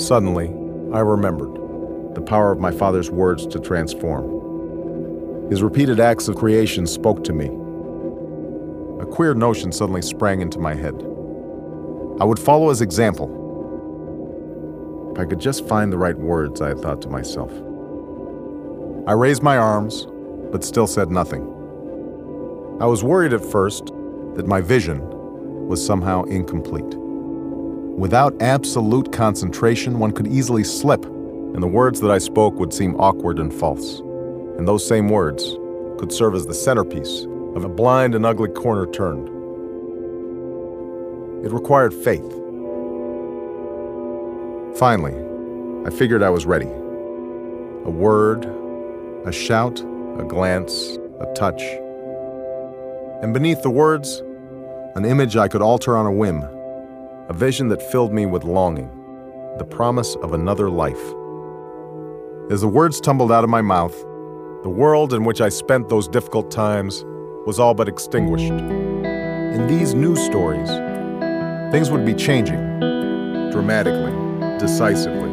Suddenly, I remembered the power of my father's words to transform. His repeated acts of creation spoke to me. A queer notion suddenly sprang into my head. I would follow his example. If I could just find the right words, I had thought to myself. I raised my arms, but still said nothing. I was worried at first that my vision was somehow incomplete. Without absolute concentration, one could easily slip, and the words that I spoke would seem awkward and false. And those same words could serve as the centerpiece of a blind and ugly corner turned. It required faith. Finally, I figured I was ready. A word, a shout, a glance, a touch. And beneath the words, an image I could alter on a whim, a vision that filled me with longing, the promise of another life. As the words tumbled out of my mouth, the world in which I spent those difficult times was all but extinguished. In these new stories, things would be changing, dramatically, decisively.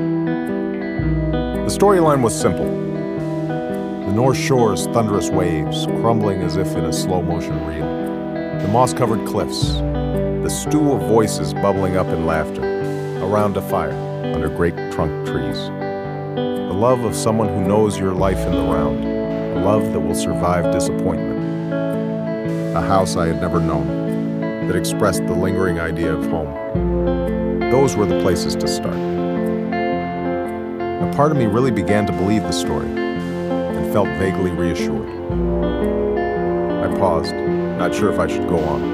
The storyline was simple. The North Shore's thunderous waves crumbling as if in a slow-motion reel. The moss-covered cliffs, the stew of voices bubbling up in laughter, around a fire, under great trunk trees. The love of someone who knows your life in the round, a love that will survive disappointment. A house I had never known, that expressed the lingering idea of home. Those were the places to start. A part of me really began to believe the story, and felt vaguely reassured. I paused, not sure if I should go on.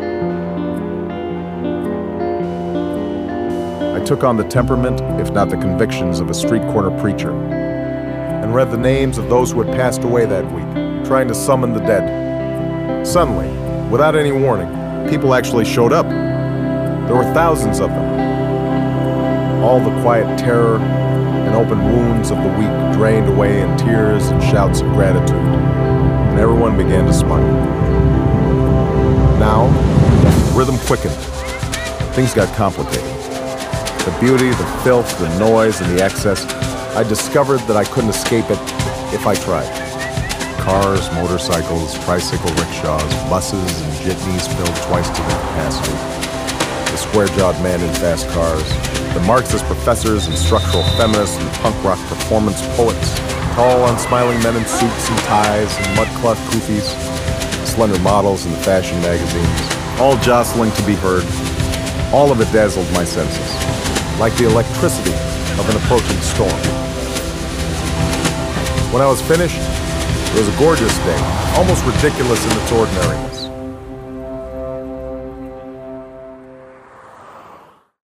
I took on the temperament, if not the convictions, of a street corner preacher, and read the names of those who had passed away that week, trying to summon the dead. Suddenly, without any warning, people actually showed up. There were thousands of them. All the quiet terror and open wounds of the week drained away in tears and shouts of gratitude, and everyone began to smile. Now, rhythm quickened. Things got complicated. The beauty, the filth, the noise, and the excess, I discovered that I couldn't escape it if I tried. Cars, motorcycles, tricycle rickshaws, buses, and jitneys filled twice to their capacity. The square-jawed men in fast cars, the Marxist professors and structural feminists and punk rock performance poets, tall, unsmiling men in suits and ties and mud-cloth kufis, slender models in the fashion magazines, all jostling to be heard. All of it dazzled my senses, like the electricity of an approaching storm. When I was finished, it was a gorgeous day, almost ridiculous in its ordinariness.